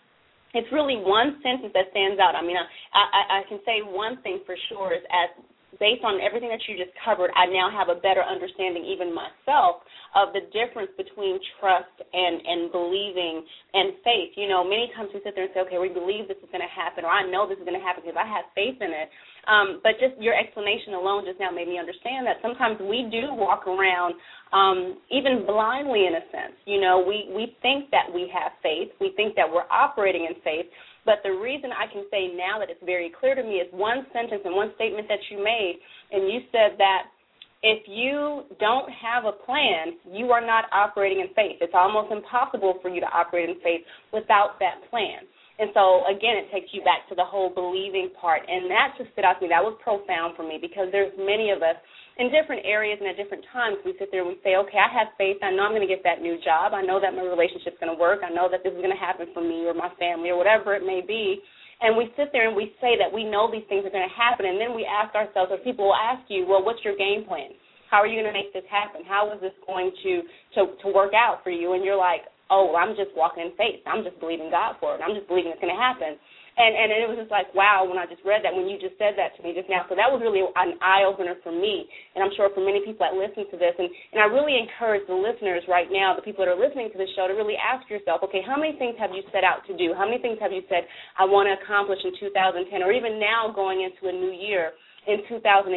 it's really one sentence that stands out. I mean, I can say one thing for sure is based on everything that you just covered, I now have a better understanding, even myself, of the difference between trust and believing and faith. You know, many times we sit there and say, okay, we believe this is going to happen, or I know this is going to happen because I have faith in it. But just your explanation alone just now made me understand that sometimes we do walk around even blindly in a sense. You know, we think that we have faith. We think that we're operating in faith. But the reason I can say now that it's very clear to me is one sentence and one statement that you made, and you said that if you don't have a plan, you are not operating in faith. It's almost impossible for you to operate in faith without that plan. And so, again, it takes you back to the whole believing part, and that just stood out to me. That was profound for me because there's many of us in different areas and at different times we sit there and we say, okay, I have faith. I know I'm going to get that new job. I know that my relationship's going to work. I know that this is going to happen for me or my family or whatever it may be. And we sit there and we say that we know these things are going to happen, and then we ask ourselves, or people will ask you, well, what's your game plan? How are you going to make this happen? How is this going to work out for you? And you're like, oh, I'm just walking in faith. I'm just believing God for it. I'm just believing it's going to happen. And it was just like, wow, when I just read that, when you just said that to me just now. So that was really an eye-opener for me, and I'm sure for many people that listen to this. And I really encourage the listeners right now, the people that are listening to this show, to really ask yourself, okay, how many things have you set out to do? How many things have you said, I want to accomplish in 2010, or even now going into a new year in 2011?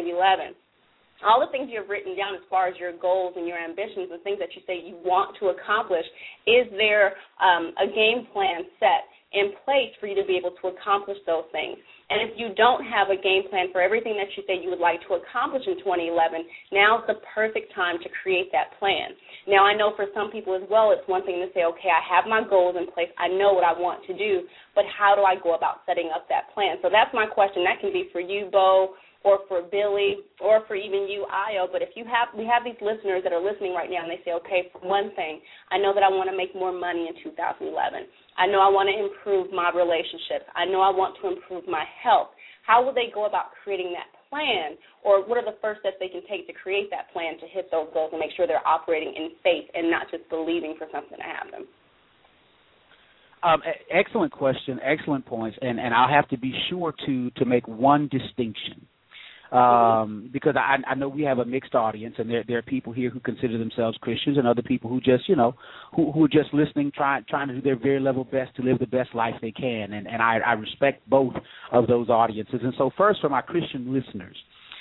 All the things you have written down as far as your goals and your ambitions and things that you say you want to accomplish, is there a game plan set in place for you to be able to accomplish those things? And if you don't have a game plan for everything that you say you would like to accomplish in 2011, now's the perfect time to create that plan. Now, I know for some people as well, it's one thing to say, okay, I have my goals in place, I know what I want to do, but how do I go about setting up that plan? So that's my question. That can be for you, Bo, or for Billy, or for even you, Ayo. But if we have these listeners that are listening right now, and they say, okay, for one thing, I know that I want to make more money in 2011. I know I want to improve my relationships. I know I want to improve my health. How will they go about creating that plan, or what are the first steps they can take to create that plan to hit those goals and make sure they're operating in faith and not just believing for something to happen? Excellent question, excellent points, and I'll have to be sure to make one distinction. Because I know we have a mixed audience, and there are people here who consider themselves Christians, and other people who just, who are just listening, trying to do their very level best to live the best life they can, and I respect both of those audiences. And so first, for my Christian listeners,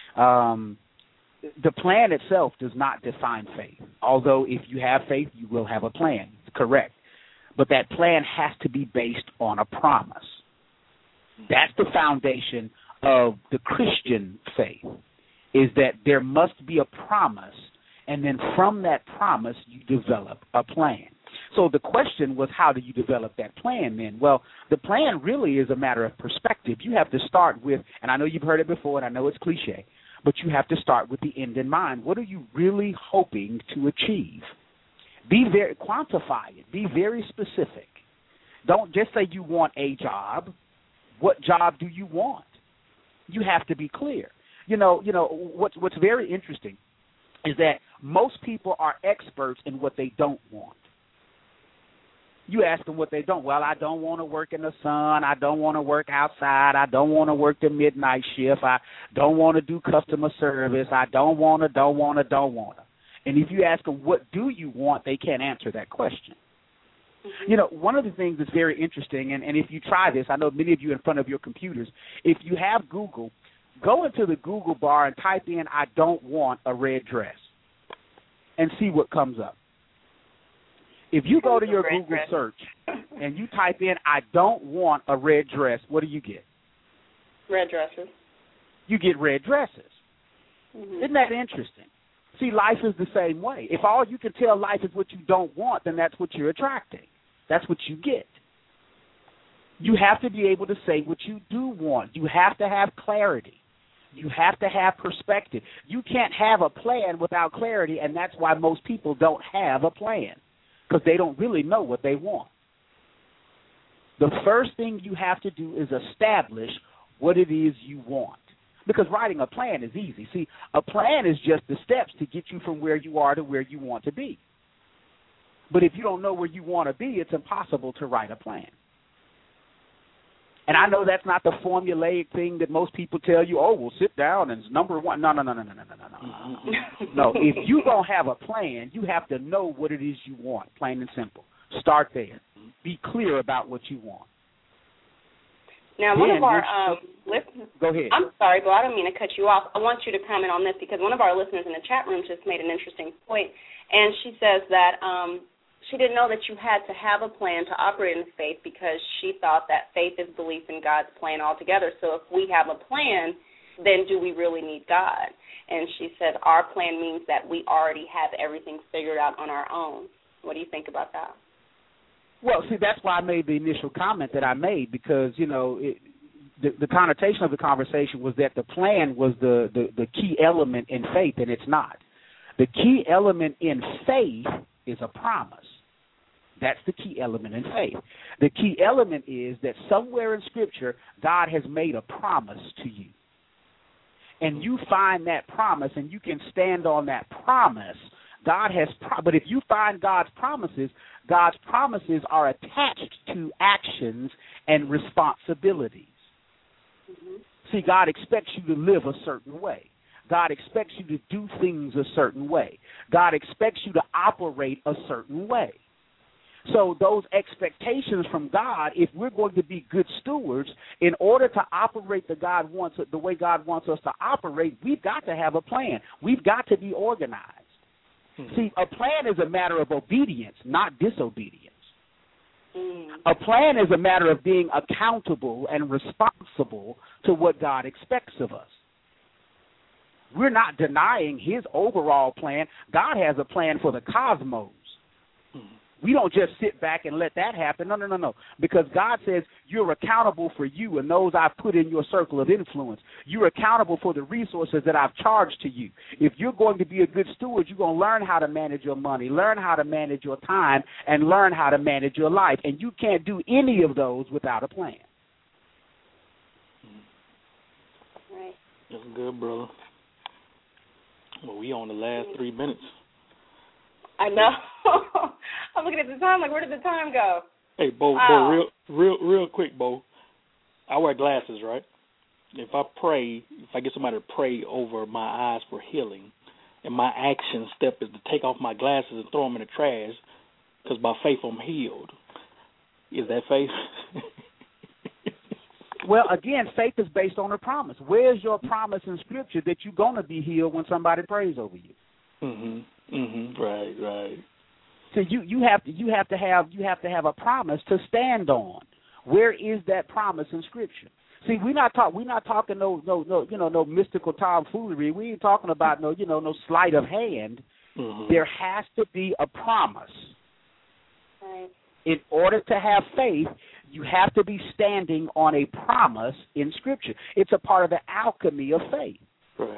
the plan itself does not define faith. Although if you have faith, you will have a plan. Correct. But that plan has to be based on a promise. That's the foundation of the Christian faith, is that there must be a promise, and then from that promise you develop a plan. So the question was, how do you develop that plan then? Well, the plan really is a matter of perspective. You have to start with, and I know you've heard it before, and I know it's cliche, but you have to start with the end in mind. What are you really hoping to achieve? Quantify it. Be very specific. Don't just say you want a job. What job do you want? You have to be clear. What's very interesting is that most people are experts in what they don't want. You ask them what they don't. Well, I don't want to work in the sun. I don't want to work outside. I don't want to work the midnight shift. I don't want to do customer service. I don't want to. And if you ask them, what do you want, they can't answer that question. One of the things that's very interesting, and if you try this, I know many of you in front of your computers, if you have Google, go into the Google bar and type in, I don't want a red dress, and see what comes up. If you go to your Google search and you type in, I don't want a red dress, what do you get? Red dresses. You get red dresses. Mm-hmm. Isn't that interesting? See, life is the same way. If all you can tell life is what you don't want, then that's what you're attracting. That's what you get. You have to be able to say what you do want. You have to have clarity. You have to have perspective. You can't have a plan without clarity, and that's why most people don't have a plan, because they don't really know what they want. The first thing you have to do is establish what it is you want. Because writing a plan is easy. See, a plan is just the steps to get you from where you are to where you want to be. But if you don't know where you want to be, it's impossible to write a plan. And I know that's not the formulaic thing that most people tell you, oh, well, sit down and it's number one. No. No, if you're going to have a plan, you have to know what it is you want, plain and simple. Start there. Be clear about what you want. Now, one of our listeners... Go ahead. I'm sorry, Bo, I don't mean to cut you off. I want you to comment on this because one of our listeners in the chat room just made an interesting point, and she says that she didn't know that you had to have a plan to operate in faith because she thought that faith is belief in God's plan altogether. So if we have a plan, then do we really need God? And she said our plan means that we already have everything figured out on our own. What do you think about that? Well, see, that's why I made the initial comment that I made because, you know, the connotation of the conversation was that the plan was the key element in faith, and it's not. The key element in faith is a promise. That's the key element in faith. The key element is that somewhere in Scripture, God has made a promise to you. And you find that promise and you can stand on that promise. But if you find God's promises are attached to actions and responsibilities. Mm-hmm. See, God expects you to live a certain way. God expects you to do things a certain way. God expects you to operate a certain way. So those expectations from God, if we're going to be good stewards, in order to operate the way God wants us to operate, we've got to have a plan. We've got to be organized. Mm-hmm. See, a plan is a matter of obedience, not disobedience. Mm-hmm. A plan is a matter of being accountable and responsible to what God expects of us. We're not denying his overall plan. God has a plan for the cosmos. Mm-hmm. We don't just sit back and let that happen. No. Because God says you're accountable for you and those I've put in your circle of influence. You're accountable for the resources that I've charged to you. If you're going to be a good steward, you're going to learn how to manage your money, learn how to manage your time, and learn how to manage your life. And you can't do any of those without a plan. Right. That's good, brother. Well, we on the last 3 minutes. I know. I'm looking at the time like, where did the time go? Hey, Bo, wow. Bo, real quick, Bo. I wear glasses, right? If I get somebody to pray over my eyes for healing, and my action step is to take off my glasses and throw them in the trash, because by faith I'm healed. Is that faith? Well, again, faith is based on a promise. Where's your promise in Scripture that you're going to be healed when somebody prays over you? Right. So you have to have a promise to stand on. Where is that promise in Scripture? See, we're not talking no mystical tomfoolery. We ain't talking about no sleight of hand. Mm-hmm. There has to be a promise. Right. In order to have faith, you have to be standing on a promise in Scripture. It's a part of the alchemy of faith. Right.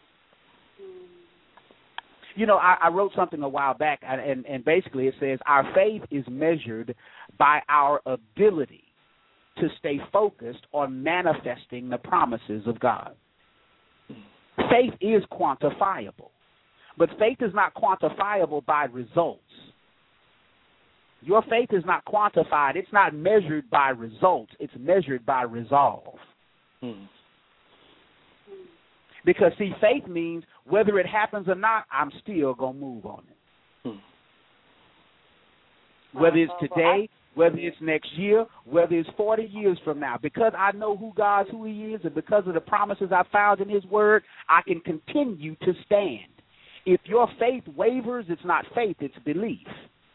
You know, I wrote something a while back, and basically it says our faith is measured by our ability to stay focused on manifesting the promises of God. Faith is quantifiable, but faith is not quantifiable by results. Your faith is not quantified. It's not measured by results. It's measured by resolve. Because, see, faith means whether it happens or not, I'm still going to move on it. Whether it's today, whether it's next year, whether it's 40 years from now. Because I know who He is, and because of the promises I found in His Word, I can continue to stand. If your faith wavers, it's not faith, it's belief.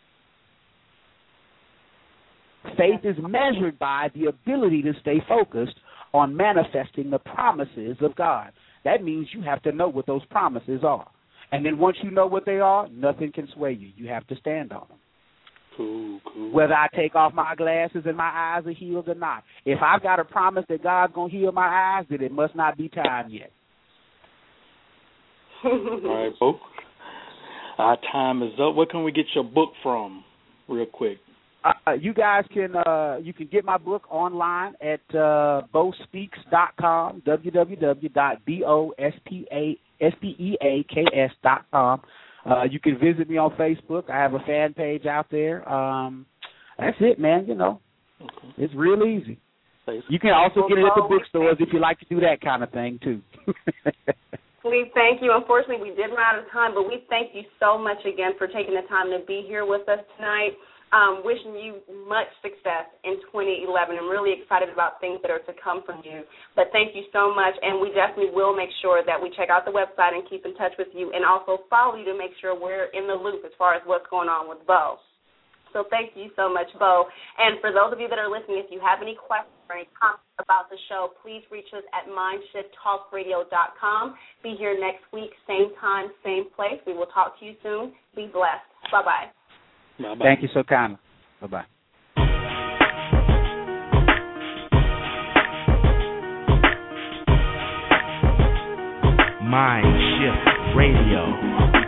Faith is measured by the ability to stay focused on manifesting the promises of God. That means you have to know what those promises are. And then once you know what they are, nothing can sway you. You have to stand on them. Cool. Whether I take off my glasses and my eyes are healed or not. If I've got a promise that God's going to heal my eyes, then it must not be time yet. All right, folks. Our time is up. Where can we get your book from, real quick? You guys can get my book online at bospeaks.com, www.bospeaks.com. You can visit me on Facebook. I have a fan page out there. That's it, man. You know, It's real easy. Stacey. You can also get it at the bookstores if you like to do that kind of thing, too. We thank you. Unfortunately, we did run out of time, but we thank you so much again for taking the time to be here with us tonight. Wishing you much success in 2011. I'm really excited about things that are to come from you. But thank you so much, and we definitely will make sure that we check out the website and keep in touch with you, and also follow you to make sure we're in the loop as far as what's going on with Bo. So thank you so much, Bo. And for those of you that are listening, if you have any questions or any comments about the show, please reach us at mindshifttalkradio.com. Be here next week, same time, same place. We will talk to you soon. Be blessed. Bye-bye. Bye-bye. Thank you so kindly. Bye-bye. Mind Shift Radio.